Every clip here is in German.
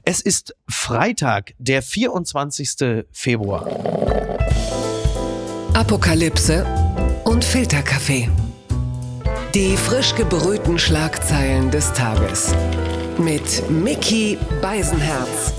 Es ist Freitag, der 24. Februar. Apokalypse und Filterkaffee. Die frisch gebrühten Schlagzeilen des Tages. Mit Micky Beisenherz.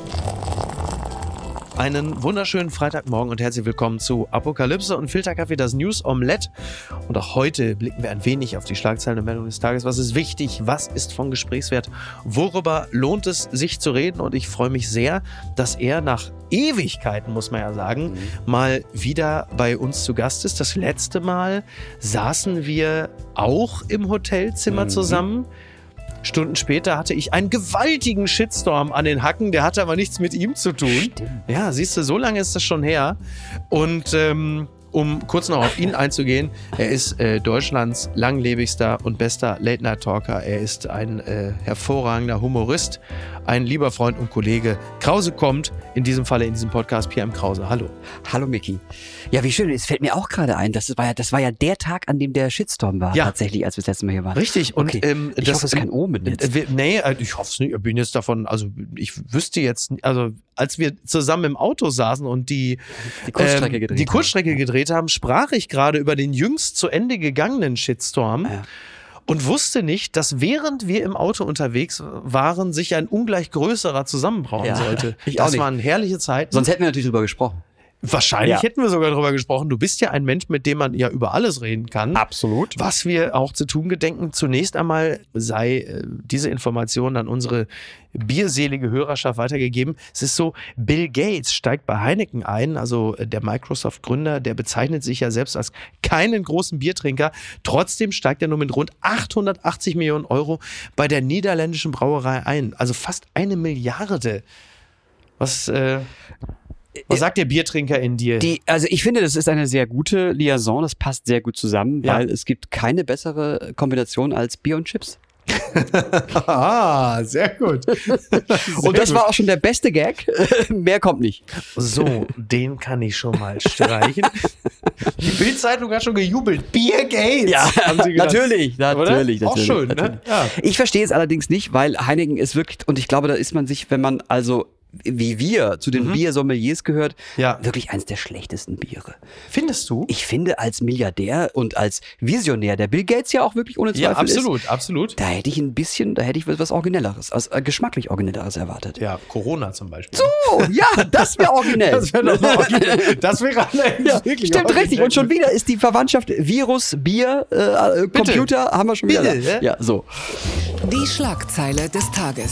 Einen wunderschönen Freitagmorgen und herzlich willkommen zu Apokalypse und Filterkaffee, das News Omelette. Und auch heute blicken wir ein wenig auf die Schlagzeilen und Meldungen des Tages. Was ist wichtig? Was ist von Gesprächswert? Worüber lohnt es sich zu reden? Und ich freue mich sehr, dass er nach Ewigkeiten, muss man ja sagen, mal wieder bei uns zu Gast ist. Das letzte Mal saßen wir auch im Hotelzimmer zusammen. Stunden später hatte ich einen gewaltigen Shitstorm an den Hacken, der hatte aber nichts mit ihm zu tun. Stimmt. Ja, siehst du, so lange ist das schon her. Und um kurz noch auf ihn einzugehen, er ist Deutschlands langlebigster und bester Late-Night-Talker. Er ist ein hervorragender Humorist, ein lieber Freund und Kollege. Krause kommt, in diesem Falle in diesem Podcast, PM Krause. Hallo. Hallo Micky. Ja, wie schön, es fällt mir auch gerade ein, das war ja der Tag, an dem der Shitstorm war, tatsächlich, als wir das letzte Mal hier waren. Richtig. Und okay. Ich hoffe, es ist kein Omen jetzt. Nee, ich hoffe es nicht. Ich bin jetzt davon, also ich wüsste jetzt, also als wir zusammen im Auto saßen und die Kurzstrecke gedreht haben, sprach ich gerade über den jüngst zu Ende gegangenen Shitstorm. Ja. Und wusste nicht, dass während wir im Auto unterwegs waren, sich ein ungleich größerer zusammenbrauen sollte. Das waren herrliche Zeiten. Sonst hätten wir natürlich drüber gesprochen. Wahrscheinlich hätten wir sogar drüber gesprochen. Du bist ja ein Mensch, mit dem man ja über alles reden kann. Absolut. Was wir auch zu tun gedenken. Zunächst einmal sei diese Information an unsere bierselige Hörerschaft weitergegeben. Es ist so, Bill Gates steigt bei Heineken ein, also der Microsoft-Gründer, der bezeichnet sich ja selbst als keinen großen Biertrinker. Trotzdem steigt er nur mit rund 880 Millionen Euro bei der niederländischen Brauerei ein. Also fast 1 Milliarde. Was sagt der Biertrinker in dir? Also ich finde, das ist eine sehr gute Liaison, das passt sehr gut zusammen, weil es gibt keine bessere Kombination als Bier und Chips. Sehr gut. Und das war auch schon der beste Gag. Mehr kommt nicht. So, den kann ich schon mal streichen. Die Bild-Zeitung hat schon gejubelt. Bier Gates! Ja, haben sie gedacht. Natürlich. Auch schön, ne? Ja. Ich verstehe es allerdings nicht, weil Heineken ist wirklich, und ich glaube, da ist man sich, wenn man also wie wir zu den Biersommeliers gehört, wirklich eins der schlechtesten Biere. Findest du? Ich finde, als Milliardär und als Visionär, der Bill Gates ja auch wirklich ohne Zweifel ist. Absolut. Da hätte ich was Originelleres, geschmacklich Originelleres erwartet. Ja, Corona zum Beispiel. So, ja, das wäre originell. Das wäre nochmal originell. Das wäre wirklich stimmt, originell. richtig. Und schon wieder ist die Verwandtschaft Virus, Bier, Computer, haben wir schon wieder. Bitte, ja, so. Die Schlagzeile des Tages.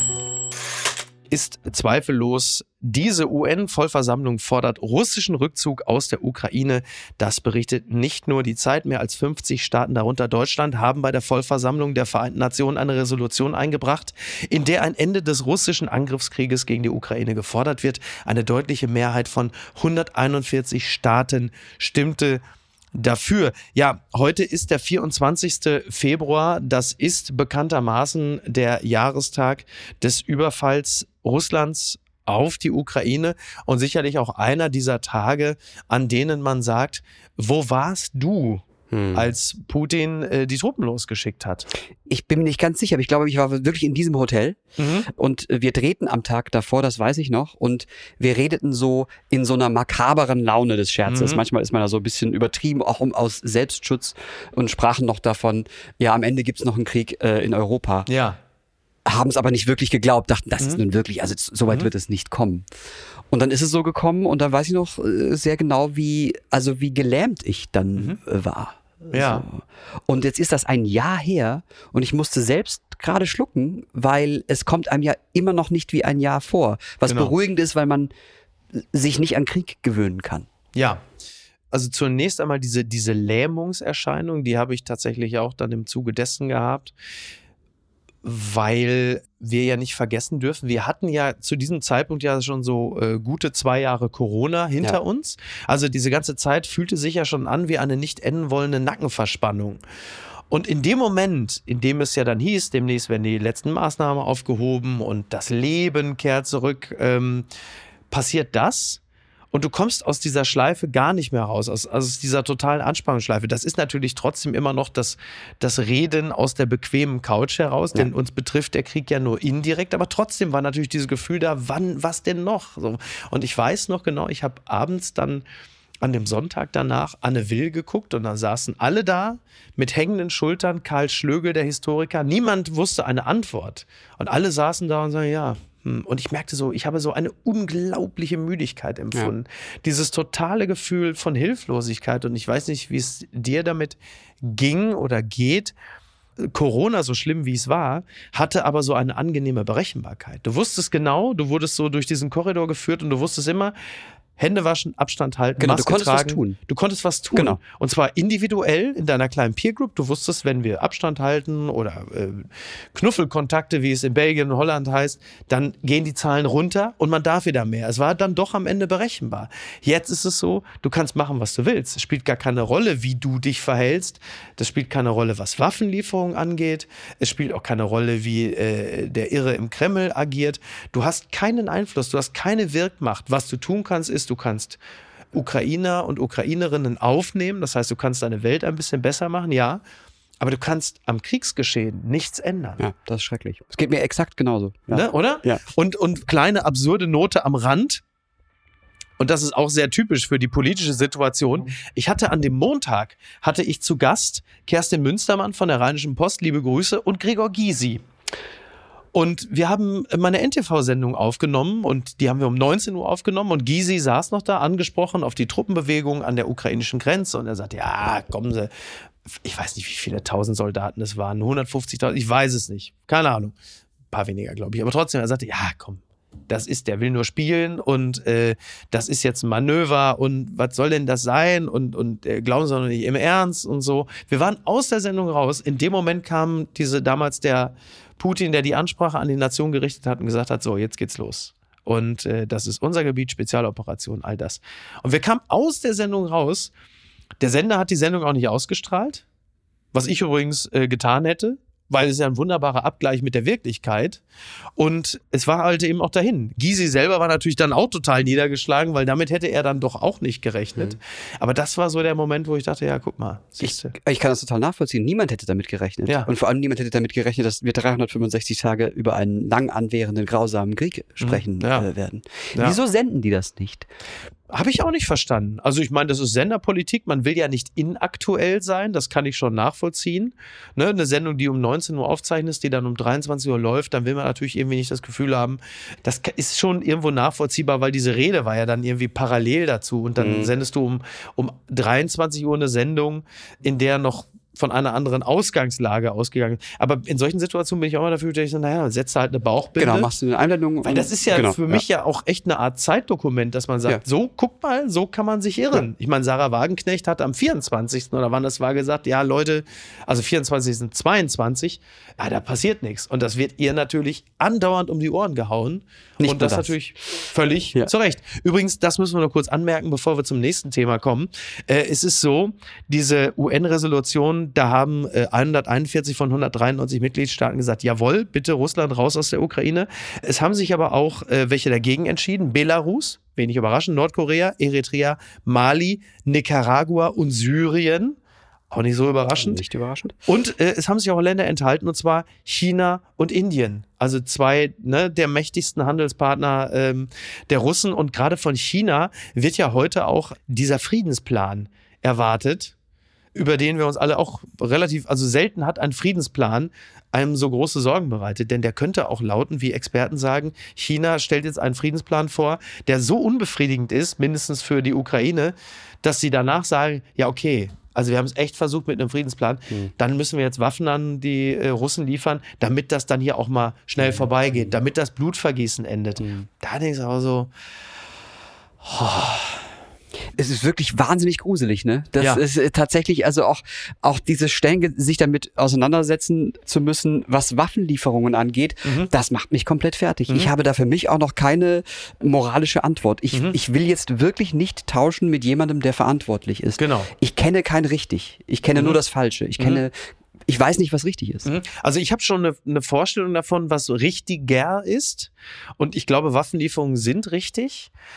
Ist zweifellos, diese UN-Vollversammlung fordert russischen Rückzug aus der Ukraine. Das berichtet nicht nur die Zeit. Mehr als 50 Staaten, darunter Deutschland, haben bei der Vollversammlung der Vereinten Nationen eine Resolution eingebracht, in der ein Ende des russischen Angriffskrieges gegen die Ukraine gefordert wird. Eine deutliche Mehrheit von 141 Staaten stimmte dafür. Ja, heute ist der 24. Februar. Das ist bekanntermaßen der Jahrestag des Überfalls Russlands auf die Ukraine und sicherlich auch einer dieser Tage, an denen man sagt, wo warst du, als Putin die Truppen losgeschickt hat? Ich bin mir nicht ganz sicher, aber ich glaube, ich war wirklich in diesem Hotel und wir drehten am Tag davor, das weiß ich noch, und wir redeten so in so einer makaberen Laune des Scherzes. Manchmal ist man da so ein bisschen übertrieben, auch aus Selbstschutz, und sprachen noch davon, ja, am Ende gibt's noch einen Krieg in Europa. Ja. Haben es aber nicht wirklich geglaubt, dachten, das ist nun wirklich, also so weit wird es nicht kommen. Und dann ist es so gekommen und dann weiß ich noch sehr genau, wie gelähmt ich dann war. Ja. So. Und jetzt ist das ein Jahr her und ich musste selbst gerade schlucken, weil es kommt einem ja immer noch nicht wie ein Jahr vor. Was beruhigend ist, weil man sich nicht an Krieg gewöhnen kann. Ja. Also zunächst einmal diese Lähmungserscheinung, die habe ich tatsächlich auch dann im Zuge dessen gehabt, weil wir ja nicht vergessen dürfen, wir hatten ja zu diesem Zeitpunkt ja schon so gute 2 Jahre Corona hinter uns. Also diese ganze Zeit fühlte sich ja schon an wie eine nicht enden wollende Nackenverspannung. Und in dem Moment, in dem es ja dann hieß, demnächst werden die letzten Maßnahmen aufgehoben und das Leben kehrt zurück, passiert das. Und du kommst aus dieser Schleife gar nicht mehr raus, aus dieser totalen Anspannungsschleife. Das ist natürlich trotzdem immer noch das Reden aus der bequemen Couch heraus, denn uns betrifft der Krieg ja nur indirekt, aber trotzdem war natürlich dieses Gefühl da, was denn noch? So. Und ich weiß noch genau, ich habe abends dann an dem Sonntag danach Anne Will geguckt und da saßen alle da mit hängenden Schultern, Karl Schlögel, der Historiker, niemand wusste eine Antwort. Und alle saßen da und sagten, ja. Und ich merkte so, ich habe so eine unglaubliche Müdigkeit empfunden. Ja. Dieses totale Gefühl von Hilflosigkeit. Und ich weiß nicht, wie es dir damit ging oder geht. Corona, so schlimm wie es war, hatte aber so eine angenehme Berechenbarkeit. Du wusstest genau, du wurdest so durch diesen Korridor geführt und du wusstest immer, Hände waschen, Abstand halten, genau, Maske du konntest tragen. was tun. Du konntest was tun. Genau. Und zwar individuell in deiner kleinen Peer Group. Du wusstest, wenn wir Abstand halten oder Knuffelkontakte, wie es in Belgien und Holland heißt, dann gehen die Zahlen runter und man darf wieder mehr. Es war dann doch am Ende berechenbar. Jetzt ist es so, du kannst machen, was du willst. Es spielt gar keine Rolle, wie du dich verhältst. Das spielt keine Rolle, was Waffenlieferungen angeht. Es spielt auch keine Rolle, wie der Irre im Kreml agiert. Du hast keinen Einfluss, du hast keine Wirkmacht. Was du tun kannst, ist, du kannst Ukrainer und Ukrainerinnen aufnehmen. Das heißt, du kannst deine Welt ein bisschen besser machen, ja. Aber du kannst am Kriegsgeschehen nichts ändern. Ja, das ist schrecklich. Es geht mir exakt genauso. Ja. Ne, oder? Ja. Und kleine absurde Note am Rand. Und das ist auch sehr typisch für die politische Situation. Ich hatte an dem Montag, zu Gast Kerstin Münstermann von der Rheinischen Post, liebe Grüße, und Gregor Gysi. Und wir haben meine NTV-Sendung aufgenommen und die haben wir um 19 Uhr aufgenommen und Gysi saß noch da, angesprochen auf die Truppenbewegung an der ukrainischen Grenze und er sagt, ja, kommen Sie, ich weiß nicht, wie viele 1000 Soldaten es waren, 150.000, ich weiß es nicht, keine Ahnung, ein paar weniger, glaube ich, aber trotzdem, er sagte, ja, komm, der will nur spielen und das ist jetzt ein Manöver und was soll denn das sein und glauben Sie doch nicht im Ernst und so. Wir waren aus der Sendung raus, in dem Moment kam damals der Putin, der die Ansprache an die Nation gerichtet hat und gesagt hat, so, jetzt geht's los. Und das ist unser Gebiet, Spezialoperation, all das. Und wir kamen aus der Sendung raus. Der Sender hat die Sendung auch nicht ausgestrahlt, was ich übrigens getan hätte, weil es ja ein wunderbarer Abgleich mit der Wirklichkeit. Und es war halt eben auch dahin. Gysi selber war natürlich dann auch total niedergeschlagen, weil damit hätte er dann doch auch nicht gerechnet. Mhm. Aber das war so der Moment, wo ich dachte, ja, guck mal. Ich kann das total nachvollziehen. Niemand hätte damit gerechnet. Ja. Und vor allem niemand hätte damit gerechnet, dass wir 365 Tage über einen lang anwährenden, grausamen Krieg sprechen werden. Ja. Wieso senden die das nicht? Habe ich auch nicht verstanden. Also ich meine, das ist Senderpolitik. Man will ja nicht inaktuell sein. Das kann ich schon nachvollziehen. Ne? Eine Sendung, die um 19 Uhr aufzeichnest, die dann um 23 Uhr läuft, dann will man natürlich irgendwie nicht das Gefühl haben, das ist schon irgendwo nachvollziehbar, weil diese Rede war ja dann irgendwie parallel dazu. Und dann sendest du um 23 Uhr eine Sendung, in der noch von einer anderen Ausgangslage ausgegangen. Aber in solchen Situationen bin ich auch immer dafür, dass ich so, naja, setzt halt eine Bauchbinde. Genau, machst du eine Einblendung. Weil das ist ja für mich ja auch echt eine Art Zeitdokument, dass man sagt, so, guck mal, so kann man sich irren. Ja. Ich meine, Sarah Wagenknecht hat am 24. oder wann das war gesagt, ja Leute, also 24 sind 22, ja, da passiert nichts. Und das wird ihr natürlich andauernd um die Ohren gehauen. Nicht und das natürlich völlig zu Recht. Übrigens, das müssen wir noch kurz anmerken, bevor wir zum nächsten Thema kommen. Es ist so, diese UN-Resolution, da haben 141 von 193 Mitgliedstaaten gesagt, jawohl, bitte Russland raus aus der Ukraine. Es haben sich aber auch welche dagegen entschieden. Belarus, wenig überraschend, Nordkorea, Eritrea, Mali, Nicaragua und Syrien. Auch nicht so überraschend. Nicht überraschend. Und es haben sich auch Länder enthalten, und zwar China und Indien. Also zwei der mächtigsten Handelspartner der Russen. Und gerade von China wird ja heute auch dieser Friedensplan erwartet, über den wir uns alle auch also selten hat ein Friedенsplan einem so große Sorgen bereitet. Denn der könnte auch lauten, wie Experten sagen, China stellt jetzt einen Friedensplan vor, der so unbefriedigend ist, mindestens für die Ukraine, dass sie danach sagen, ja okay, also wir haben es echt versucht mit einem Friedensplan, dann müssen wir jetzt Waffen an die Russen liefern, damit das dann hier auch mal schnell vorbeigeht, damit das Blutvergießen endet. Da denkst du aber so, Es ist wirklich wahnsinnig gruselig, ne? Das ist tatsächlich, also auch diese Stellen, sich damit auseinandersetzen zu müssen, was Waffenlieferungen angeht, das macht mich komplett fertig. Ich habe da für mich auch noch keine moralische Antwort. Ich will jetzt wirklich nicht tauschen mit jemandem, der verantwortlich ist. Genau. Ich kenne kein richtig. Ich kenne nur das Falsche. Ich weiß nicht, was richtig ist. Also ich habe schon eine Vorstellung davon, was richtiger ist. Und ich glaube, Waffenlieferungen sind richtig.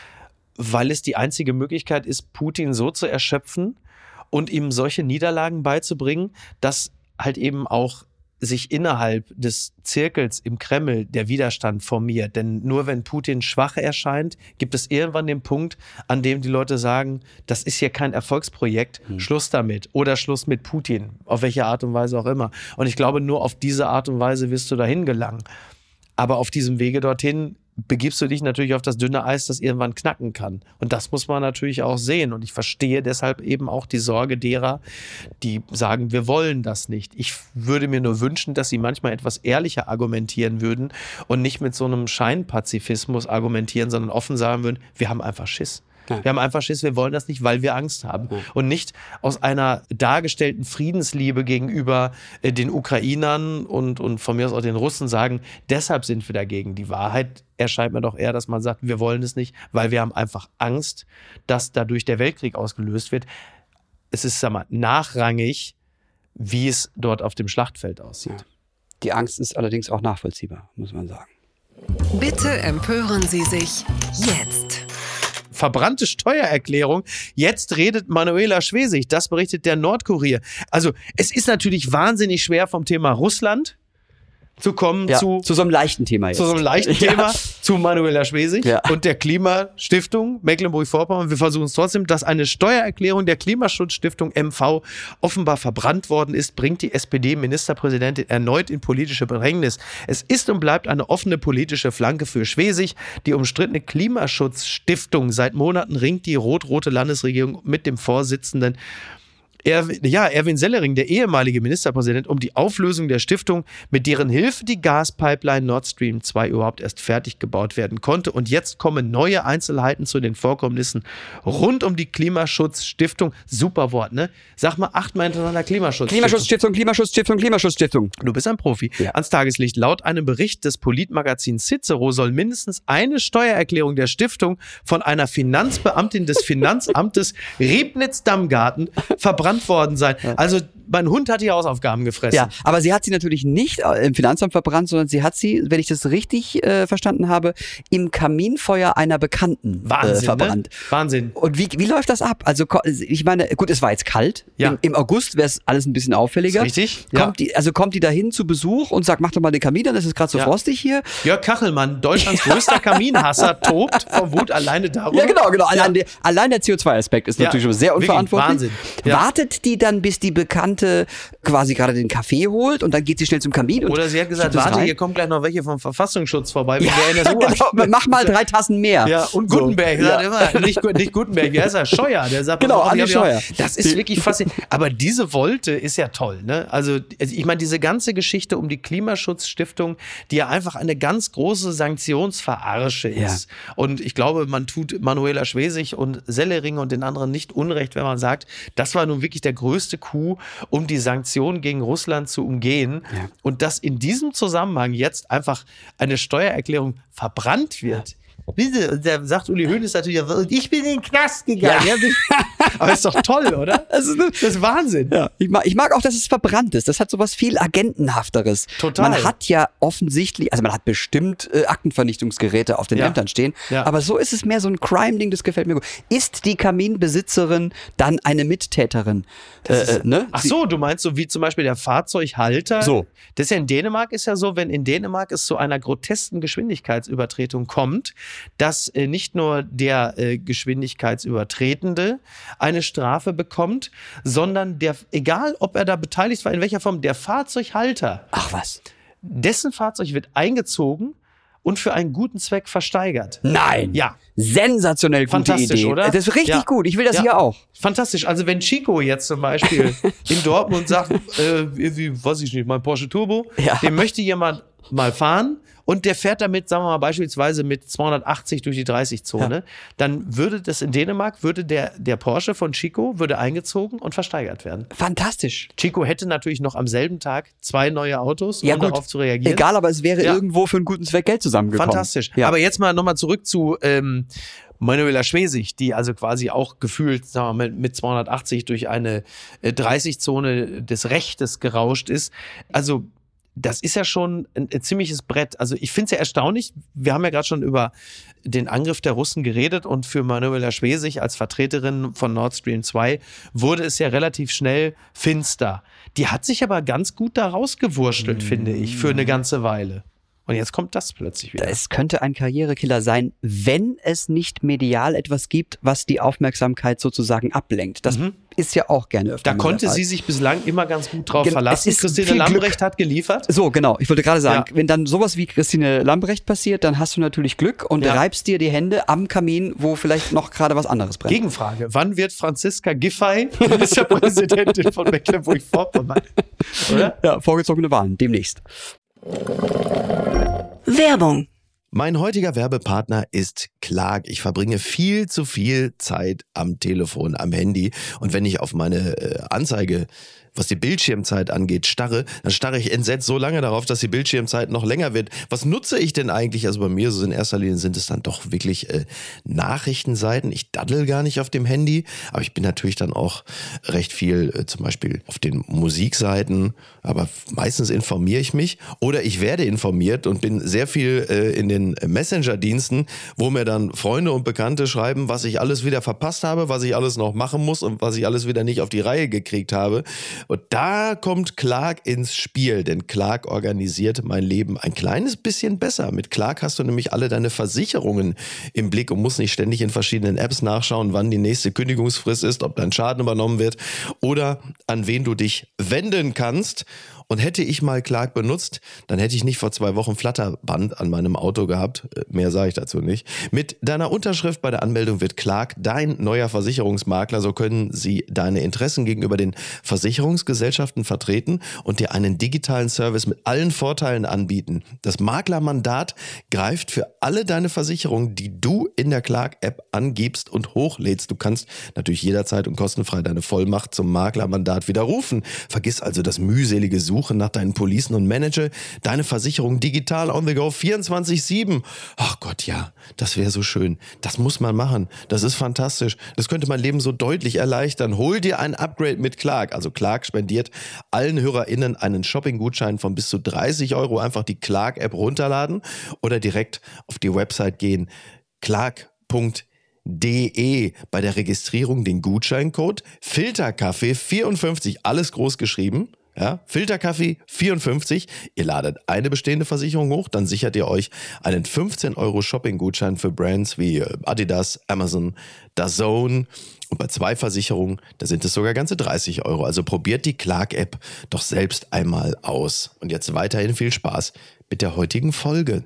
weil es die einzige Möglichkeit ist, Putin so zu erschöpfen und ihm solche Niederlagen beizubringen, dass halt eben auch sich innerhalb des Zirkels im Kreml der Widerstand formiert. Denn nur wenn Putin schwach erscheint, gibt es irgendwann den Punkt, an dem die Leute sagen, das ist hier kein Erfolgsprojekt, Schluss damit oder Schluss mit Putin, auf welche Art und Weise auch immer. Und ich glaube, nur auf diese Art und Weise wirst du dahin gelangen. Aber auf diesem Wege dorthin begibst du dich natürlich auf das dünne Eis, das irgendwann knacken kann. Und das muss man natürlich auch sehen. Und ich verstehe deshalb eben auch die Sorge derer, die sagen, wir wollen das nicht. Ich würde mir nur wünschen, dass sie manchmal etwas ehrlicher argumentieren würden und nicht mit so einem Scheinpazifismus argumentieren, sondern offen sagen würden, wir haben einfach Schiss. Ja. Wir haben einfach Schiss, wir wollen das nicht, weil wir Angst haben. Ja. Und nicht aus einer dargestellten Friedensliebe gegenüber den Ukrainern und von mir aus auch den Russen sagen, deshalb sind wir dagegen. Die Wahrheit erscheint mir doch eher, dass man sagt, wir wollen es nicht, weil wir haben einfach Angst, dass dadurch der Weltkrieg ausgelöst wird. Es ist, sag mal, nachrangig, wie es dort auf dem Schlachtfeld aussieht. Ja. Die Angst ist allerdings auch nachvollziehbar, muss man sagen. Bitte empören Sie sich jetzt. Verbrannte Steuererklärung. Jetzt redet Manuela Schwesig. Das berichtet der Nordkurier. Also es ist natürlich wahnsinnig schwer vom Thema Russland zu kommen zu so einem leichten Thema jetzt. Zu so einem leichten Thema, zu Manuela Schwesig und der Klimastiftung Mecklenburg-Vorpommern. Wir versuchen es trotzdem, dass eine Steuererklärung der Klimaschutzstiftung MV offenbar verbrannt worden ist, bringt die SPD-Ministerpräsidentin erneut in politische Bedrängnis. Es ist und bleibt eine offene politische Flanke für Schwesig. Die umstrittene Klimaschutzstiftung. Seit Monaten ringt die rot-rote Landesregierung mit dem Vorsitzenden Erwin Sellering, der ehemalige Ministerpräsident, um die Auflösung der Stiftung, mit deren Hilfe die Gaspipeline Nord Stream 2 überhaupt erst fertig gebaut werden konnte. Und jetzt kommen neue Einzelheiten zu den Vorkommnissen rund um die Klimaschutzstiftung. Super Wort, ne? Sag mal 8-mal hintereinander Klimaschutzstiftung. Klimaschutzstiftung. Du bist ein Profi. Ja. Ans Tageslicht. Laut einem Bericht des Politmagazins Cicero soll mindestens eine Steuererklärung der Stiftung von einer Finanzbeamtin des Finanzamtes Riebnitz-Dammgarten verbrannt worden sein. Also mein Hund hat die Hausaufgaben gefressen. Ja, aber sie hat sie natürlich nicht im Finanzamt verbrannt, sondern sie hat sie, wenn ich das richtig verstanden habe, im Kaminfeuer einer Bekannten verbrannt. Ne? Wahnsinn. Und wie läuft das ab? Also ich meine, gut, es war jetzt kalt. Ja. Im August wäre es alles ein bisschen auffälliger. Ist richtig. Kommt die dahin zu Besuch und sagt, mach doch mal den Kamin an, es ist gerade so frostig hier. Jörg Kachelmann, Deutschlands größter Kaminhasser, tobt vor Wut alleine darüber. Ja, genau. Allein der CO2-Aspekt ist natürlich schon sehr unverantwortlich. Wahnsinn. Ja. Wartet die dann, bis die Bekannte quasi gerade den Kaffee holt und dann geht sie schnell zum Kamin? Oder sie hat gesagt, warte, hier kommen gleich noch welche vom Verfassungsschutz vorbei. Mach mal 3 Tassen mehr. Ja, und Gutenberg sagt immer, nicht Gutenberg, wie heißt er? Scheuer. Der sagt, genau, Andi Scheuer. Das ist wirklich faszinierend. Aber diese Wolte ist ja toll, ne? Also ich meine, diese ganze Geschichte um die Klimaschutzstiftung, die ja einfach eine ganz große Sanktionsverarsche ist. Ja. Und ich glaube, man tut Manuela Schwesig und Sellering und den anderen nicht unrecht, wenn man sagt, das war nun wirklich der größte Coup, um die Sanktionen gegen Russland zu umgehen. Ja. Und dass in diesem Zusammenhang jetzt einfach eine Steuererklärung verbrannt wird. Bitte, und da sagt Uli Hoeneß natürlich, und ich bin in den Knast gegangen. Ja. Aber ist doch toll, oder? Das ist Wahnsinn. Ja. Ich mag auch, dass es verbrannt ist. Das hat sowas viel Agentenhafteres. Total. Man hat ja offensichtlich, also man hat bestimmt Aktenvernichtungsgeräte auf den Ämtern stehen, aber so ist es mehr so ein Crime-Ding, das gefällt mir gut. Ist die Kaminbesitzerin dann eine Mittäterin? Ne? Ach so, du meinst so wie zum Beispiel der Fahrzeughalter? So. Das ist ja in Dänemark, ist ja so, wenn in Dänemark es zu einer grotesken Geschwindigkeitsübertretung kommt, dass nicht nur der Geschwindigkeitsübertretende eine Strafe bekommt, sondern egal ob er da beteiligt war, in welcher Form, der Fahrzeughalter. Ach was. Dessen Fahrzeug wird eingezogen und für einen guten Zweck versteigert. Nein. Ja. Sensationell gute Idee. Oder? Das ist richtig gut. Ich will das hier auch. Fantastisch. Also wenn Chico jetzt zum Beispiel in Dortmund sagt, weiß ich nicht, mein Porsche Turbo, den möchte jemand mal fahren und der fährt damit, sagen wir mal beispielsweise mit 280 durch die 30-Zone, dann würde das in Dänemark, der Porsche von Chico würde eingezogen und versteigert werden. Fantastisch. Chico hätte natürlich noch am selben Tag 2 neue Autos, um darauf zu reagieren. Egal, aber es wäre irgendwo für einen guten Zweck Geld zusammengekommen. Fantastisch. Ja. Aber jetzt mal nochmal zurück zu Manuela Schwesig, die also quasi auch gefühlt, sagen wir mal, mit 280 durch eine 30-Zone des Rechtes gerauscht ist. Also das ist ja schon ein ziemliches Brett. Also ich finde es ja erstaunlich, wir haben ja gerade schon über den Angriff der Russen geredet und für Manuela Schwesig als Vertreterin von Nord Stream 2 wurde es ja relativ schnell finster. Die hat sich aber ganz gut da rausgewurschtelt, finde ich, für eine ganze Weile. Und jetzt kommt das plötzlich wieder. Es könnte ein Karrierekiller sein, wenn es nicht medial etwas gibt, was die Aufmerksamkeit sozusagen ablenkt. Das ist ja auch gerne öfter. Da konnte sie sich bislang immer ganz gut drauf verlassen. Christine Lambrecht hat geliefert. So, genau. Ich wollte gerade sagen, wenn dann sowas wie Christine Lambrecht passiert, dann hast du natürlich Glück und reibst dir die Hände am Kamin, wo vielleicht noch gerade was anderes brennt. Gegenfrage. Wann wird Franziska Giffey Ministerpräsidentin von Mecklenburg-Vorpommern? Oder? Ja, vorgezogene Wahlen, demnächst. Werbung. Mein heutiger Werbepartner ist Clark. Ich verbringe viel zu viel Zeit am Telefon, am Handy. Und wenn ich auf meine Anzeige, was die Bildschirmzeit angeht, starre, dann starre ich entsetzt so lange darauf, dass die Bildschirmzeit noch länger wird. Was nutze ich denn eigentlich? Also bei mir so in erster Linie sind es dann doch wirklich Nachrichtenseiten. Ich daddel gar nicht auf dem Handy, aber ich bin natürlich dann auch recht viel zum Beispiel auf den Musikseiten, aber meistens informiere ich mich oder ich werde informiert und bin sehr viel in den Messenger-Diensten, wo mir dann Freunde und Bekannte schreiben, was ich alles wieder verpasst habe, was ich alles noch machen muss und was ich alles wieder nicht auf die Reihe gekriegt habe. Und da kommt Clark ins Spiel, denn Clark organisiert mein Leben ein kleines bisschen besser. Mit Clark hast du nämlich alle deine Versicherungen im Blick und musst nicht ständig in verschiedenen Apps nachschauen, wann die nächste Kündigungsfrist ist, ob dein Schaden übernommen wird oder an wen du dich wenden kannst. Und hätte ich mal Clark benutzt, dann hätte ich nicht vor 2 Wochen Flatterband an meinem Auto gehabt. Mehr sage ich dazu nicht. Mit deiner Unterschrift bei der Anmeldung wird Clark dein neuer Versicherungsmakler. So können sie deine Interessen gegenüber den Versicherungsgesellschaften vertreten und dir einen digitalen Service mit allen Vorteilen anbieten. Das Maklermandat greift für alle deine Versicherungen, die du in der Clark-App angibst und hochlädst. Du kannst natürlich jederzeit und kostenfrei deine Vollmacht zum Maklermandat widerrufen. Vergiss also das mühselige Suchen nach deinen Policen und manage deine Versicherung digital on the go 24/7. Ach Gott, ja, das wäre so schön. Das muss man machen. Das ist fantastisch. Das könnte mein Leben so deutlich erleichtern. Hol dir ein Upgrade mit Clark. Also Clark spendiert allen HörerInnen einen Shopping-Gutschein von bis zu 30 €. Einfach die Clark-App runterladen oder direkt auf die Website gehen. Clark.de. Bei der Registrierung den Gutscheincode Filterkaffee 54, alles groß geschrieben. Ja, Filterkaffee 54. Ihr ladet eine bestehende Versicherung hoch, dann sichert ihr euch einen 15 € Shopping-Gutschein für Brands wie Adidas, Amazon, DAZN. Und bei 2 Versicherungen, da sind es sogar ganze 30 €. Also probiert die Clark-App doch selbst einmal aus. Und jetzt weiterhin viel Spaß mit der heutigen Folge.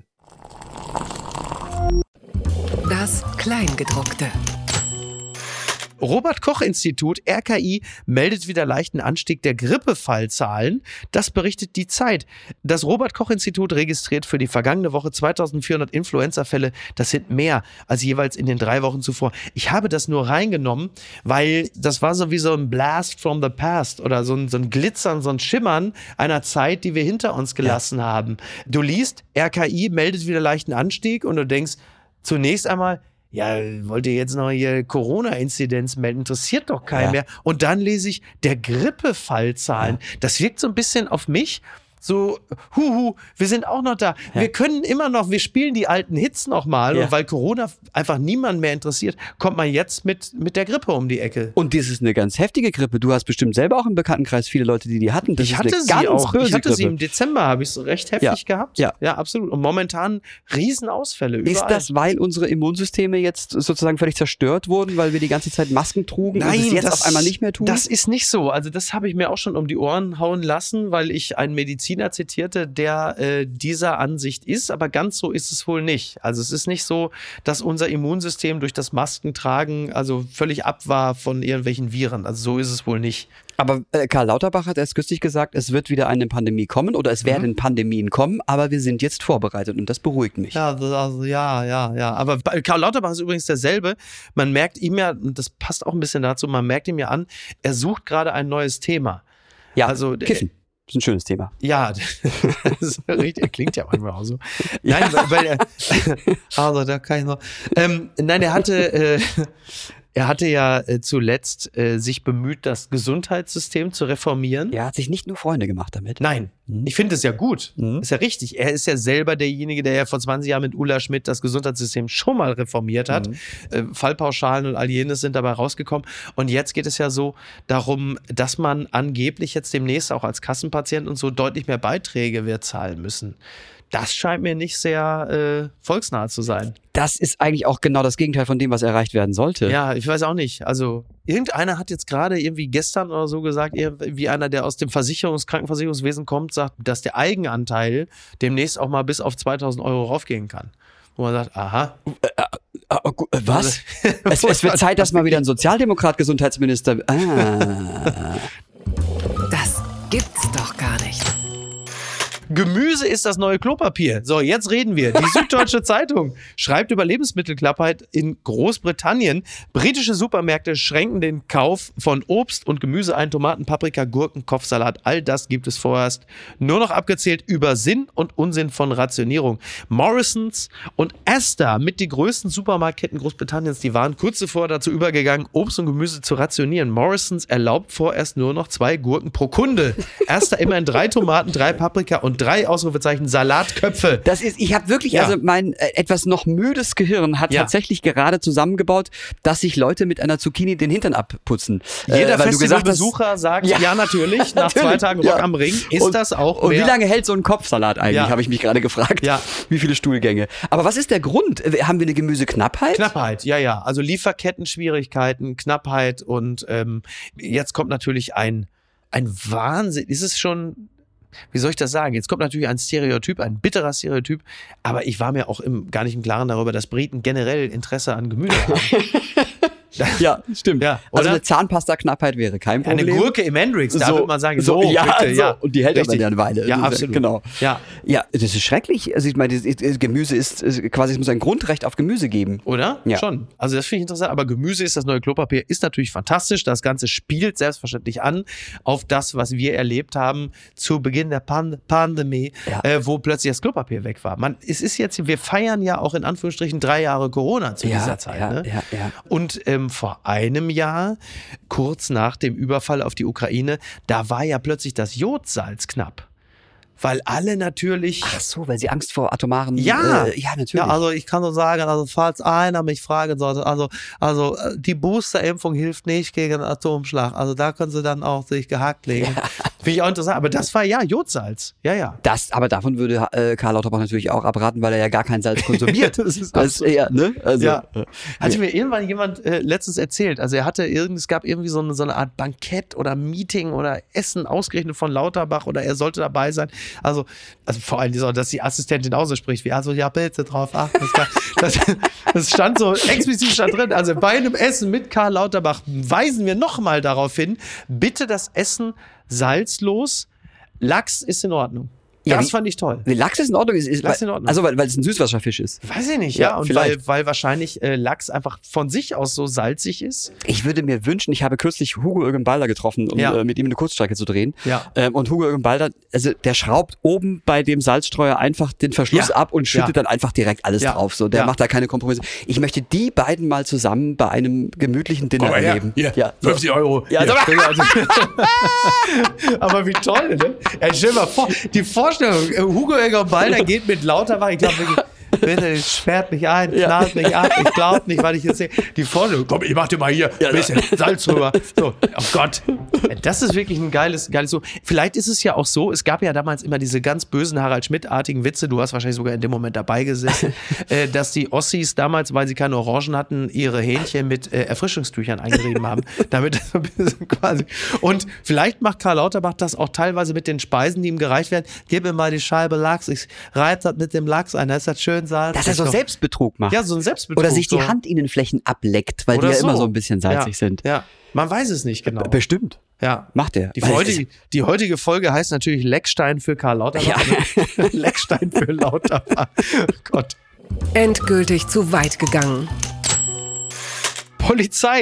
Das Kleingedruckte. Robert-Koch-Institut, RKI, meldet wieder leichten Anstieg der Grippefallzahlen. Das berichtet die Zeit. Das Robert-Koch-Institut registriert für die vergangene Woche 2400 Influenza-Fälle. Das sind mehr als jeweils in den 3 Wochen zuvor. Ich habe das nur reingenommen, weil das war so wie so ein Blast from the past oder so ein Glitzern, so ein Schimmern einer Zeit, die wir hinter uns gelassen haben. Du liest, RKI meldet wieder leichten Anstieg und du denkst zunächst einmal, ja, wollt ihr jetzt noch hier Corona-Inzidenz melden? Interessiert doch keinen mehr. Und dann lese ich, der Grippefallzahlen. Das wirkt so ein bisschen auf mich so, wir sind auch noch da. Ja. Wir können immer noch, wir spielen die alten Hits nochmal. Ja. Und weil Corona einfach niemanden mehr interessiert, kommt man jetzt mit der Grippe um die Ecke. Und das ist eine ganz heftige Grippe. Du hast bestimmt selber auch im Bekanntenkreis viele Leute, die hatten. Das ich hatte sie im Dezember, habe ich so recht heftig gehabt. Ja, absolut. Und momentan Riesenausfälle überall. Ist das, weil unsere Immunsysteme jetzt sozusagen völlig zerstört wurden, weil wir die ganze Zeit Masken trugen und es jetzt auf einmal nicht mehr tun? Das ist nicht so. Also das habe ich mir auch schon um die Ohren hauen lassen, weil ich einen Mediziner zitierte, der dieser Ansicht ist, aber ganz so ist es wohl nicht. Also es ist nicht so, dass unser Immunsystem durch das Maskentragen also völlig ab war von irgendwelchen Viren. Also so ist es wohl nicht. Aber Karl Lauterbach hat erst kürzlich gesagt, es wird wieder eine Pandemie kommen oder es werden Pandemien kommen, aber wir sind jetzt vorbereitet und das beruhigt mich. Ja. Aber Karl Lauterbach ist übrigens derselbe. Man merkt ihm ja, und das passt auch ein bisschen dazu, man merkt ihm ja an, er sucht gerade ein neues Thema. Ja, also Kiffen. Das ist ein schönes Thema. Ja, das ist richtig, klingt ja manchmal auch so. Nein, weil er, also da kann ich noch. Nein, er hatte Er hatte ja zuletzt sich bemüht, das Gesundheitssystem zu reformieren. Er hat sich nicht nur Freunde gemacht damit. Nein, ich finde es ja gut. Ist ja richtig. Er ist ja selber derjenige, der ja vor 20 Jahren mit Ulla Schmidt das Gesundheitssystem schon mal reformiert hat. Fallpauschalen und all jenes sind dabei rausgekommen. Und jetzt geht es ja so darum, dass man angeblich jetzt demnächst auch als Kassenpatient und so deutlich mehr Beiträge wird zahlen müssen. Das scheint mir nicht sehr volksnah zu sein. Das ist eigentlich auch genau das Gegenteil von dem, was erreicht werden sollte. Ja, ich weiß auch nicht. Also irgendeiner hat jetzt gerade irgendwie gestern oder so gesagt, wie einer, der aus dem Krankenversicherungswesen kommt, sagt, dass der Eigenanteil demnächst auch mal bis auf 2.000 € raufgehen kann. Wo man sagt, aha. Was? Es wird Zeit, dass mal wieder ein Sozialdemokrat Gesundheitsminister... Das gibt's doch gar nicht. Gemüse ist das neue Klopapier. So, jetzt reden wir. Die Süddeutsche Zeitung schreibt über Lebensmittelknappheit in Großbritannien. Britische Supermärkte schränken den Kauf von Obst und Gemüse ein. Tomaten, Paprika, Gurken, Kopfsalat. All das gibt es vorerst nur noch abgezählt über Sinn und Unsinn von Rationierung. Morrisons und Asda mit die größten Supermarktketten Großbritanniens, die waren kurz zuvor dazu übergegangen, Obst und Gemüse zu rationieren. Morrisons erlaubt vorerst nur noch 2 Gurken pro Kunde. Asda immerhin 3 Tomaten, 3 Paprika und 3 Ausrufezeichen Salatköpfe. Das ist, ich habe wirklich, also mein etwas noch müdes Gehirn hat tatsächlich gerade zusammengebaut, dass sich Leute mit einer Zucchini den Hintern abputzen. Jeder weil du gesagt hast, Festivalbesucher sagt, ja natürlich, nach 2 Tagen Rock am Ring ist das auch Und mehr. wie lange hält so ein Kopfsalat eigentlich, habe ich mich gerade gefragt. Ja. Wie viele Stuhlgänge. Aber was ist der Grund? Haben wir eine Gemüseknappheit? Knappheit, ja. Also Lieferketten-Schwierigkeiten, Knappheit und jetzt kommt natürlich ein Wahnsinn. Ist es schon... Wie soll ich das sagen? Jetzt kommt natürlich ein Stereotyp, ein bitterer Stereotyp, aber ich war mir auch gar nicht im Klaren darüber, dass Briten generell Interesse an Gemüse haben. Ja, stimmt. Ja, also oder? eine Zahnpasta-Knappheit wäre kein Problem. Eine Gurke im Hendrix, da würde man sagen, so, ja, bitte, so. ja. Und die hält aber Richtig. eine Weile. Ja, Das ist absolut. Genau. Ja. Ja, das ist schrecklich. Also ich meine, das Gemüse ist quasi, es muss ein Grundrecht auf Gemüse geben. Oder? Ja. Schon. Also das finde ich interessant. Aber Gemüse ist das neue Klopapier, ist natürlich fantastisch. Das Ganze spielt selbstverständlich an auf das, was wir erlebt haben zu Beginn der Pandemie, wo plötzlich das Klopapier weg war. Es ist jetzt, wir feiern ja auch in Anführungsstrichen 3 Jahre Corona zu dieser Zeit. Ne? Ja. Und vor einem Jahr, kurz nach dem Überfall auf die Ukraine, da war ja plötzlich das Jodsalz knapp. Weil alle natürlich... Ach so, weil sie Angst vor atomaren... Ja, ja, natürlich. Ja, also ich kann nur sagen, also falls einer mich fragen sollte, also die Boosterimpfung hilft nicht gegen Atomschlag. Also da können sie dann auch sich gehackt legen. Ja. Finde ich auch interessant. Aber das war Jodsalz. Ja. Aber davon würde Karl Lauterbach natürlich auch abraten, weil er ja gar kein Salz konsumiert. Das ist eher, ne? Also, ja. Hatte mir irgendwann jemand letztens erzählt. Also es gab irgendwie so eine Art Bankett oder Meeting oder Essen ausgerechnet von Lauterbach oder er sollte dabei sein. Also vor allem, dass die Assistentin auch so spricht, wie, also ja, bitte drauf achten. Das stand so explizit drin. Also bei einem Essen mit Karl Lauterbach weisen wir nochmal darauf hin, bitte das Essen salzlos, Lachs ist in Ordnung. Ja, das fand ich toll. Lachs ist in Ordnung. Lachs in Ordnung. Also weil es ein Süßwasserfisch ist. Weiß ich nicht, ja. Und weil wahrscheinlich Lachs einfach von sich aus so salzig ist. Ich würde mir wünschen, ich habe kürzlich Hugo Irgendbalder getroffen, um mit ihm eine Kurzstrecke zu drehen. Ja. Und Hugo Irgendbalder, also der schraubt oben bei dem Salzstreuer einfach den Verschluss ab und schüttet dann einfach direkt alles drauf. So, der macht da keine Kompromisse. Ich möchte die beiden mal zusammen bei einem gemütlichen Dinner erleben. Ja, 50 €. Ja, aber wie toll, ne? Stell dir mal vor, die Vorstellung, Hugo Eger-Balder geht mit Lauterbach, ich glaube wirklich, bitte sperrt mich ein, knallt mich ab, ich glaube nicht, was ich jetzt sehe. Die Vorstellung, komm, ich mach dir mal hier ein bisschen Salz drüber. So, oh Gott. Das ist wirklich ein geiles so. Vielleicht ist es ja auch so, es gab ja damals immer diese ganz bösen Harald Schmidt-artigen Witze, du hast wahrscheinlich sogar in dem Moment dabei gesessen, dass die Ossis damals, weil sie keine Orangen hatten, ihre Hähnchen mit Erfrischungstüchern eingerieben haben. Damit das ein bisschen quasi. Und vielleicht macht Karl Lauterbach das auch teilweise mit den Speisen, die ihm gereicht werden. Gib mir mal die Scheibe Lachs, ich reibe das mit dem Lachs ein, da ist das schön salzig. Dass er so Selbstbetrug macht. Ja, so ein Selbstbetrug. Oder sich die Handinnenflächen ableckt, weil die ja immer so ein bisschen salzig sind. Ja, man weiß es nicht genau. Bestimmt. Ja. Macht er. Die heutige Folge heißt natürlich Leckstein für Karl Lauterbach. Ja. Leckstein für Lauterbach. Oh Gott. Endgültig zu weit gegangen. Polizei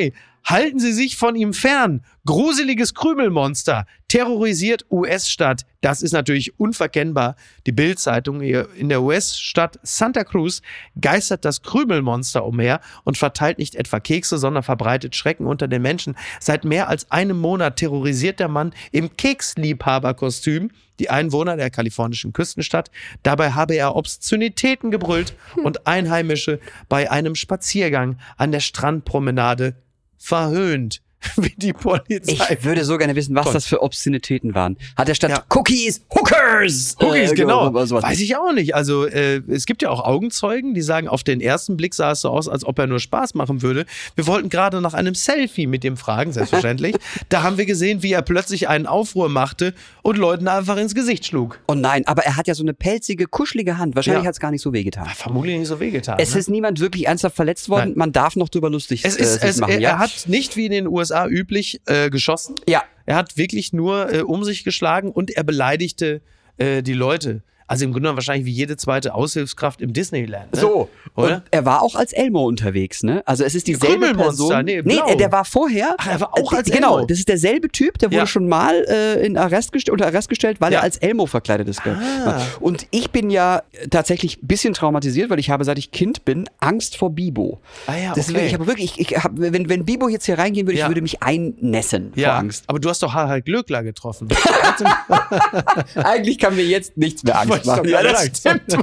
Halten Sie sich von ihm fern. Gruseliges Krümelmonster terrorisiert US-Stadt. Das ist natürlich unverkennbar. Die Bild-Zeitung in der US-Stadt Santa Cruz geistert das Krümelmonster umher und verteilt nicht etwa Kekse, sondern verbreitet Schrecken unter den Menschen. Seit mehr als einem Monat terrorisiert der Mann im Keksliebhaberkostüm die Einwohner der kalifornischen Küstenstadt. Dabei habe er Obszönitäten gebrüllt und Einheimische bei einem Spaziergang an der Strandpromenade verhöhnt, wie die Polizei. Ich würde so gerne wissen, was das für Obszönitäten waren. Hat er statt Cookies, Hookers? Genau. Weiß ich auch nicht. Also es gibt ja auch Augenzeugen, die sagen, auf den ersten Blick sah es so aus, als ob er nur Spaß machen würde. Wir wollten gerade nach einem Selfie mit dem fragen, selbstverständlich. Da haben wir gesehen, wie er plötzlich einen Aufruhr machte und Leuten einfach ins Gesicht schlug. Oh nein, aber er hat ja so eine pelzige, kuschelige Hand. Wahrscheinlich hat es gar nicht so wehgetan. Vermutlich nicht so wehgetan. Es ist niemand wirklich ernsthaft verletzt worden. Nein. Man darf noch drüber lustig sich machen. Er hat nicht wie in den USA üblich geschossen. Ja. Er hat wirklich nur um sich geschlagen und er beleidigte die Leute. Also im Grunde genommen wahrscheinlich wie jede zweite Aushilfskraft im Disneyland. Ne? So, oder? Und er war auch als Elmo unterwegs, ne? Also es ist dieselbe Person. Nee, der war vorher. Ach, er war auch als Elmo. Genau, das ist derselbe Typ, der wurde schon mal unter Arrest gestellt, weil er als Elmo verkleidet ist. Und ich bin ja tatsächlich ein bisschen traumatisiert, weil ich habe, seit ich Kind bin, Angst vor Bibo. Deswegen, ich habe wirklich, wenn Bibo jetzt hier reingehen würde, ich würde mich einnässen vor Angst. Aber du hast doch Harald Glöckler getroffen. Eigentlich kann mir jetzt nichts mehr Angst machen. Ja, das stimmt.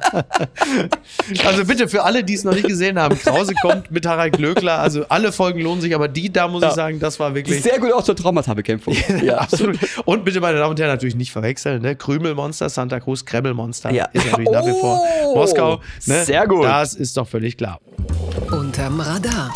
Also bitte für alle, die es noch nicht gesehen haben, Krause kommt mit Harald Glöckler. Also alle Folgen lohnen sich, aber da muss ich sagen, das war wirklich... Sehr gut auch zur Traumata-Bekämpfung. Ja, absolut. Und bitte, meine Damen und Herren, natürlich nicht verwechseln. Ne? Krümelmonster, Santa Cruz, Krebbelmonster ist natürlich nach wie vor Moskau. Ne? Sehr gut. Das ist doch völlig klar. Unterm Radar.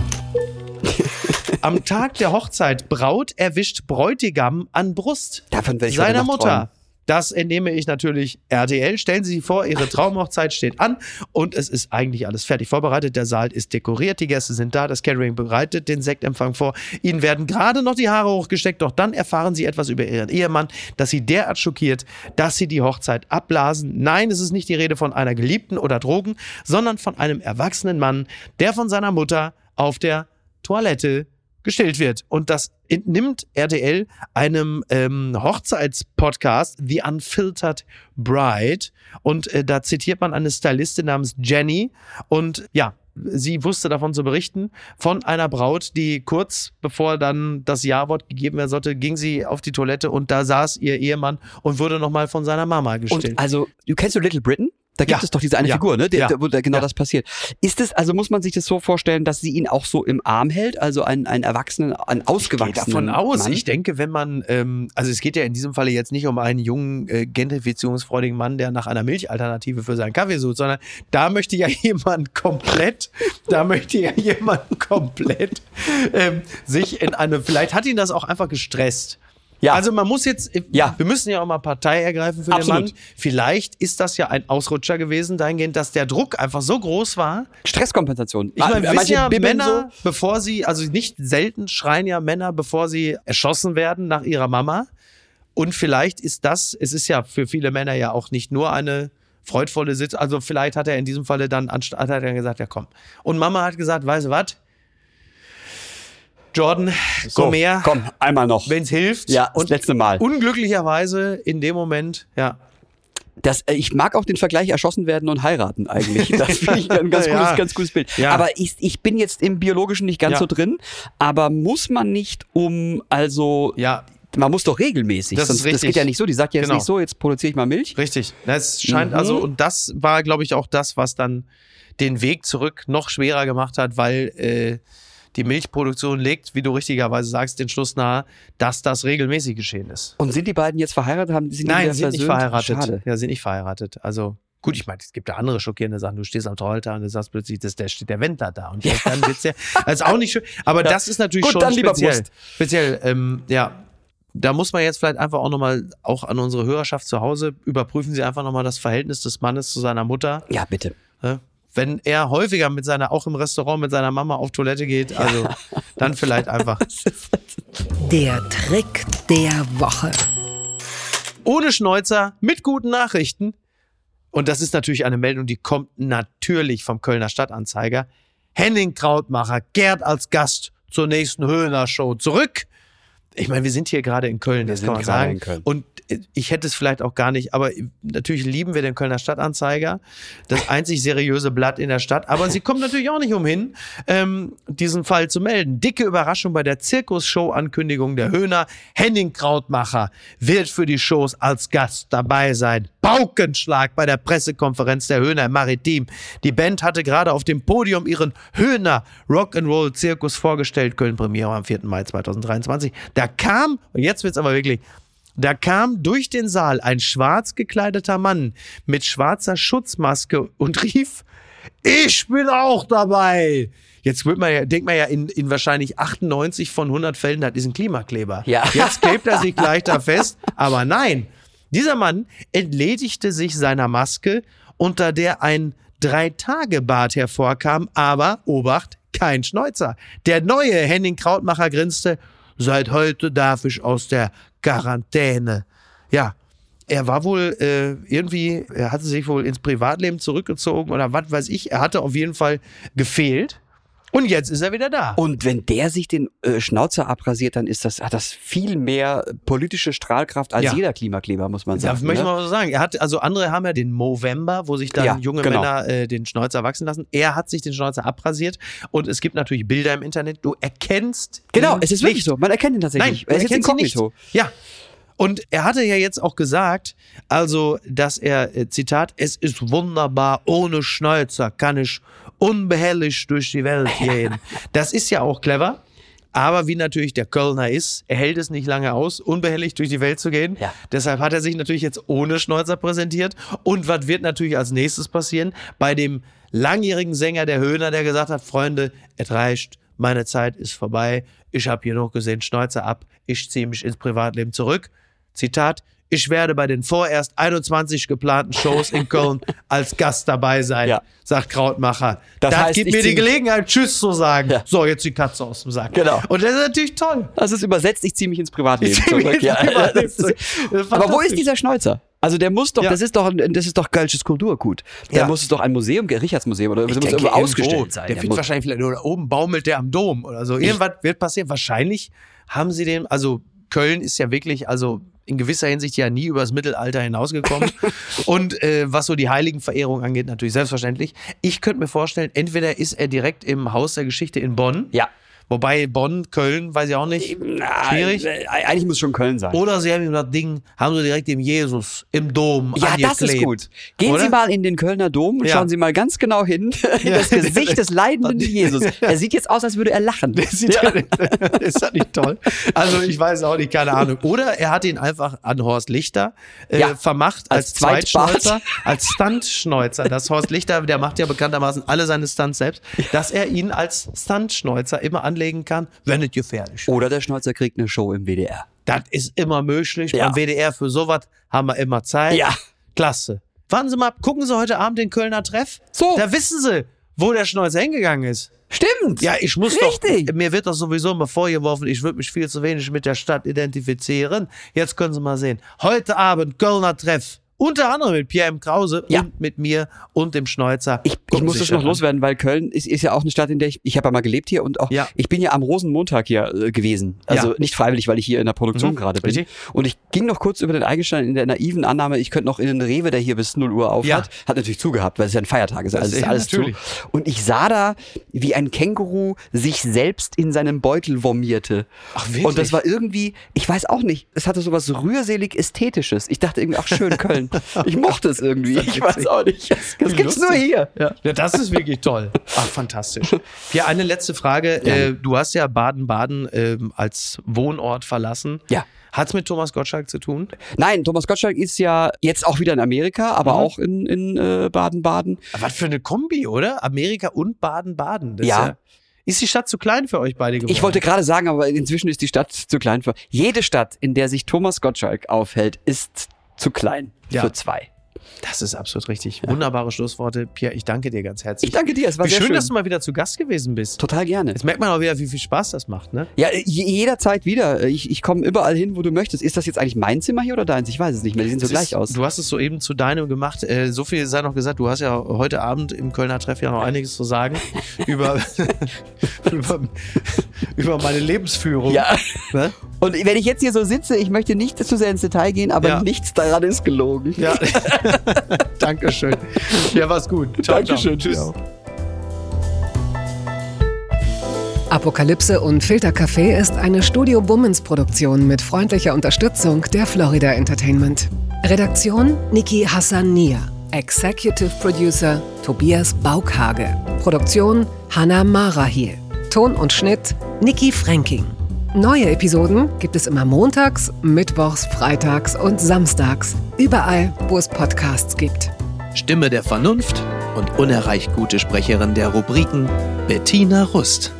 Am Tag der Hochzeit, Braut erwischt Bräutigam an Brust Davon werde ich seiner Mutter. Das entnehme ich natürlich RTL. Stellen Sie sich vor, Ihre Traumhochzeit steht an und es ist eigentlich alles fertig vorbereitet. Der Saal ist dekoriert, die Gäste sind da, das Catering bereitet den Sektempfang vor. Ihnen werden gerade noch die Haare hochgesteckt, doch dann erfahren Sie etwas über Ihren Ehemann, das Sie derart schockiert, dass Sie die Hochzeit abblasen. Nein, es ist nicht die Rede von einer Geliebten oder Drogen, sondern von einem erwachsenen Mann, der von seiner Mutter auf der Toilette gestillt wird. Und das entnimmt RTL einem Hochzeitspodcast, The Unfiltered Bride. Und da zitiert man eine Stylistin namens Jenny. Und ja, sie wusste davon zu berichten, von einer Braut, die kurz bevor dann das Ja-Wort gegeben werden sollte, ging sie auf die Toilette und da saß ihr Ehemann und wurde nochmal von seiner Mama gestillt. Und also, kennst du Little Britain? Da gibt es doch diese eine Figur, ne? Wo da genau das passiert. Ist es, also muss man sich das so vorstellen, dass sie ihn auch so im Arm hält, also einen Erwachsenen, einen ausgewachsenen Ich gehe davon aus. Mann? Ich denke, wenn man, also es geht ja in diesem Falle jetzt nicht um einen jungen, gentrifizierungsfreudigen Mann, der nach einer Milchalternative für seinen Kaffee sucht, sondern da möchte ja jemand komplett sich in eine, vielleicht hat ihn das auch einfach gestresst. Ja. Also man muss jetzt, wir müssen ja auch mal Partei ergreifen für den Mann. Vielleicht ist das ja ein Ausrutscher gewesen, dahingehend, dass der Druck einfach so groß war. Stresskompensation. Ich meine, wir wissen ja, Männer, bevor sie, also nicht selten schreien ja Männer, bevor sie erschossen werden nach ihrer Mama. Und vielleicht ist das, es ist ja für viele Männer ja auch nicht nur eine freudvolle Sitzung, also vielleicht hat er in diesem Falle dann, hat er dann gesagt, ja komm. Und Mama hat gesagt, weißt du was? Jordan, komm her. Komm, einmal noch. Wenn's hilft. Ja, das letzte Mal. Unglücklicherweise in dem Moment, ich mag auch den Vergleich erschossen werden und heiraten eigentlich. Das finde ich ein ganz gutes Bild. Ja. Aber ich bin jetzt im Biologischen nicht ganz so drin. Aber muss man nicht man muss doch regelmäßig. Das geht ja nicht so. Die sagt ja jetzt nicht so, jetzt produziere ich mal Milch. Richtig. Das scheint und das war, glaube ich, auch das, was dann den Weg zurück noch schwerer gemacht hat, weil die Milchproduktion legt, wie du richtigerweise sagst, den Schluss nahe, dass das regelmäßig geschehen ist. Und sind die beiden jetzt verheiratet? Nein, sie sind nicht verheiratet. Schade. Ja, sind nicht verheiratet. Also gut, ich meine, es gibt ja andere schockierende Sachen. Du stehst am Toraltar und du sagst plötzlich, steht der Wendler da. Und dann wird's das ist auch nicht schön. Aber das ist natürlich gut, schon dann speziell. Da muss man jetzt vielleicht einfach auch nochmal, auch an unsere Hörerschaft zu Hause, überprüfen Sie einfach nochmal das Verhältnis des Mannes zu seiner Mutter. Ja, bitte. Wenn er häufiger auch im Restaurant mit seiner Mama auf Toilette geht, also dann vielleicht einfach. Der Trick der Woche. Ohne Schnäuzer, mit guten Nachrichten. Und das ist natürlich eine Meldung, die kommt natürlich vom Kölner Stadtanzeiger. Henning Krautmacher, Gerd als Gast zur nächsten Höhner-Show zurück. Ich meine, wir sind hier gerade in Köln, das kann man sagen. Und ich hätte es vielleicht auch gar nicht, aber natürlich lieben wir den Kölner Stadtanzeiger, das einzig seriöse Blatt in der Stadt. Aber sie kommt natürlich auch nicht umhin, diesen Fall zu melden. Dicke Überraschung bei der Zirkusshow-Ankündigung der Höhner. Henning Krautmacher wird für die Shows als Gast dabei sein. Paukenschlag bei der Pressekonferenz der Höhner im Maritim. Die Band hatte gerade auf dem Podium ihren Höhner Rock'n'Roll-Zirkus vorgestellt. Köln-Premiere am 4. Mai 2023. Da kam, und jetzt wird's aber wirklich, da kam durch den Saal ein schwarz gekleideter Mann mit schwarzer Schutzmaske und rief, ich bin auch dabei. Jetzt denkt man ja in wahrscheinlich 98 von 100 Fällen, das ist ein Klimakleber. Ja. Jetzt klebt er sich gleich da fest. Aber nein, dieser Mann entledigte sich seiner Maske, unter der ein 3-Tage-Bart hervorkam, aber, Obacht, kein Schnäuzer. Der neue Henning Krautmacher grinste, seit heute darf ich aus der Quarantäne. Ja, er war wohl er hatte sich wohl ins Privatleben zurückgezogen oder was weiß ich. Er hatte auf jeden Fall gefehlt. Und jetzt ist er wieder da. Und wenn der sich den Schnauzer abrasiert, dann hat das viel mehr politische Strahlkraft als jeder Klimakleber, muss man sagen. Das möchte man mal so sagen. Andere haben ja den Movember, wo sich dann junge Männer den Schnäuzer wachsen lassen. Er hat sich den Schnäuzer abrasiert und es gibt natürlich Bilder im Internet. Du erkennst Genau, ihn es ist wirklich nicht. so. Man erkennt ihn tatsächlich. Nein, er ist jetzt inkognito. Ja. Und er hatte ja jetzt auch gesagt, also, dass er, Zitat, es ist wunderbar, ohne Schnäuzer kann ich unbehelligt durch die Welt gehen. Das ist ja auch clever, aber wie natürlich der Kölner ist, er hält es nicht lange aus, unbehelligt durch die Welt zu gehen. Ja. Deshalb hat er sich natürlich jetzt ohne Schnäuzer präsentiert. Und was wird natürlich als nächstes passieren? Bei dem langjährigen Sänger der Höhner, der gesagt hat, Freunde, es reicht, meine Zeit ist vorbei, ich habe hier noch gesehen, Schnäuzer ab, ich ziehe mich ins Privatleben zurück. Zitat, ich werde bei den vorerst 21 geplanten Shows in Köln als Gast dabei sein, sagt Krautmacher. Das heißt, gibt mir die Gelegenheit, Tschüss zu sagen. Ja. So, jetzt die Katze aus dem Sack. Genau. Und das ist natürlich toll. Das ist übersetzt, ich ziehe mich ins Privatleben zurück. Aber wo ist dieser Schnäuzer? Also der muss doch, das ist doch kölsches Kulturgut. Da muss es doch ein Museum, Richardsmuseum oder muss irgendwo ausgestellt sein. Der findet wahrscheinlich vielleicht, oder oben baumelt der am Dom oder so. Irgendwas wird passieren. Wahrscheinlich haben sie den, also Köln ist ja wirklich, also in gewisser Hinsicht ja nie übers Mittelalter hinausgekommen. Und was so die Heiligenverehrung angeht, natürlich selbstverständlich. Ich könnte mir vorstellen, entweder ist er direkt im Haus der Geschichte in Bonn. Ja. Wobei Bonn, Köln, weiß ich auch nicht. Schwierig. Eigentlich muss es schon Köln sein. Oder sie haben ihm das Ding, haben sie direkt dem Jesus im Dom angeklebt. Das ist gut. Gehen Sie mal in den Kölner Dom und schauen Sie mal ganz genau hin in das Gesicht des leidenden Jesus. Er sieht jetzt aus, als würde er lachen. Ist das nicht toll? Also ich weiß auch nicht, keine Ahnung. Oder er hat ihn einfach an Horst Lichter vermacht als Zweitschnäuzer, als Stuntschnäuzer. Das Horst Lichter, der macht ja bekanntermaßen alle seine Stunts selbst, dass er ihn als Stuntschnäuzer immer anlegen kann, wenn es gefährlich ist. Oder der Schnäuzer kriegt eine Show im WDR. Das ist immer möglich. Beim WDR für sowas haben wir immer Zeit. Ja. Klasse. Warten Sie mal, gucken Sie heute Abend den Kölner Treff. So. Da wissen Sie, wo der Schnäuzer hingegangen ist. Stimmt. Ja, ich muss doch, mir wird das sowieso immer vorgeworfen, ich würde mich viel zu wenig mit der Stadt identifizieren. Jetzt können Sie mal sehen. Heute Abend Kölner Treff. Unter anderem mit Pierre M. Krause und mit mir und dem Schnäuzer. Ich muss das noch loswerden, weil Köln ist ja auch eine Stadt, in der ich habe ja mal gelebt hier und auch, ich bin ja am Rosenmontag hier gewesen. Also nicht freiwillig, weil ich hier in der Produktion gerade bin. Richtig. Und ich ging noch kurz über den Eigelstein in der naiven Annahme, ich könnte noch in den Rewe, der hier bis 0 Uhr auf hat. Hat natürlich zugehabt, weil es ja ein Feiertag ist. Also ist alles natürlich zu. Und ich sah da, wie ein Känguru sich selbst in seinem Beutel vomierte. Ach, wirklich? Und das war irgendwie, ich weiß auch nicht, es hatte sowas rührselig Ästhetisches. Ich dachte irgendwie, ach schön, Köln. Ich mochte es irgendwie. Ich weiß auch nicht. Das gibt's nur hier. Ja, das ist wirklich toll. Ach, fantastisch. Ja, eine letzte Frage. Du hast ja Baden-Baden als Wohnort verlassen. Ja. Hat's mit Thomas Gottschalk zu tun? Nein, Thomas Gottschalk ist ja jetzt auch wieder in Amerika, aber auch in Baden-Baden. Was für eine Kombi, oder? Amerika und Baden-Baden. Ist die Stadt zu klein für euch beide geworden? Ich wollte gerade sagen, aber inzwischen ist die Stadt zu klein für... Jede Stadt, in der sich Thomas Gottschalk aufhält, ist zu klein für zwei. Das ist absolut richtig. Wunderbare Schlussworte. Pierre, ich danke dir ganz herzlich. Ich danke dir, es war wie sehr schön, dass du mal wieder zu Gast gewesen bist. Total gerne. Jetzt merkt man auch wieder, wie viel Spaß das macht, ne? Ja, jederzeit wieder. Ich komme überall hin, wo du möchtest. Ist das jetzt eigentlich mein Zimmer hier oder deins? Ich weiß es nicht mehr. Die sehen so gleich aus. Du hast es soeben zu deinem gemacht. So viel sei noch gesagt, du hast ja heute Abend im Kölner Treff ja noch einiges zu sagen über meine Lebensführung. Ja. Ne? Und wenn ich jetzt hier so sitze, ich möchte nicht zu sehr ins Detail gehen, aber nichts daran ist gelogen. Ja. Dankeschön. Ja, war's gut. Ciao, Dankeschön. Ciao. Tschüss. Apokalypse und Filtercafé ist eine Studio Bummens Produktion mit freundlicher Unterstützung der Florida Entertainment. Redaktion Niki Hassania. Executive Producer Tobias Baukhage. Produktion Hannah Marahiel. Ton und Schnitt Niki Fränking. Neue Episoden gibt es immer montags, mittwochs, freitags und samstags. Überall, wo es Podcasts gibt. Stimme der Vernunft und unerreicht gute Sprecherin der Rubriken Bettina Rust.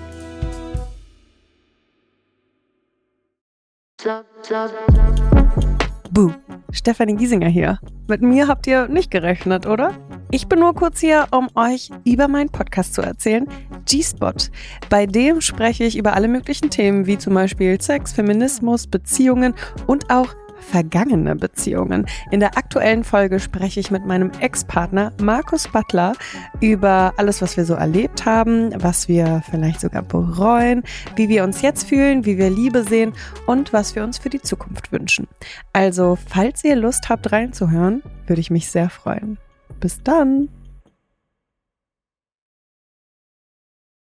Buh, Stefanie Giesinger hier. Mit mir habt ihr nicht gerechnet, oder? Ich bin nur kurz hier, um euch über meinen Podcast zu erzählen, G-Spot. Bei dem spreche ich über alle möglichen Themen, wie zum Beispiel Sex, Feminismus, Beziehungen und auch vergangene Beziehungen. In der aktuellen Folge spreche ich mit meinem Ex-Partner Markus Butler über alles, was wir so erlebt haben, was wir vielleicht sogar bereuen, wie wir uns jetzt fühlen, wie wir Liebe sehen und was wir uns für die Zukunft wünschen. Also, falls ihr Lust habt reinzuhören, würde ich mich sehr freuen. Bis dann!